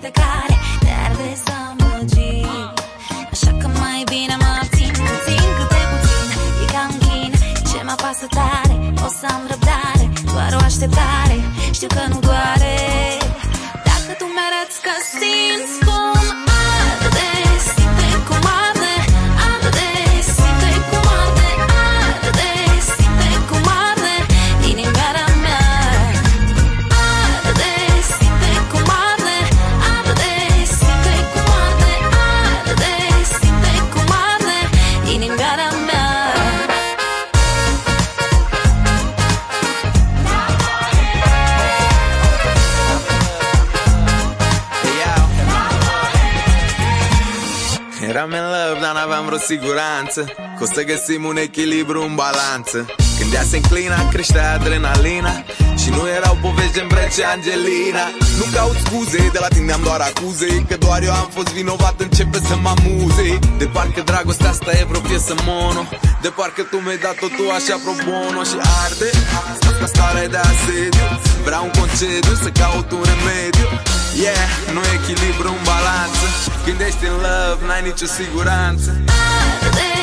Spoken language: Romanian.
care te arde să amăgi. Așa că mai bine mă abțin puțin, câte puțin. E ca un chin, ce mă apasă tare. O să am răbdare, doar o așteptare. Știu că nu doare dacă tu mi-arăți că simți cum arde. Simte cum arde, arde. Simte cum arde, arde. Simte cum arde inimioara mea. Arde, simte cum arde, arde. Simte cum arde, arde. Simte cum arde inimioara mea. Eram in love, dar n-aveam vreo siguranță că o să găsim un echilibru în balanță. Când ea se înclina, creștea adrenalina și nu erau povești de îmbrece Angelina. Nu caut scuze, de la tine am doar acuze că doar eu am fost vinovat, începe să mă amuze. De parcă dragostea asta e vreo piesă mono, de parcă tu mi-ai dat totul așa pro bono. Și arde, asta stare de asediu. Vreau un concediu, să caut un remediu. Yeah, nu e echilibru în balanță. Când ești în love, n-ai nicio siguranță. Arde.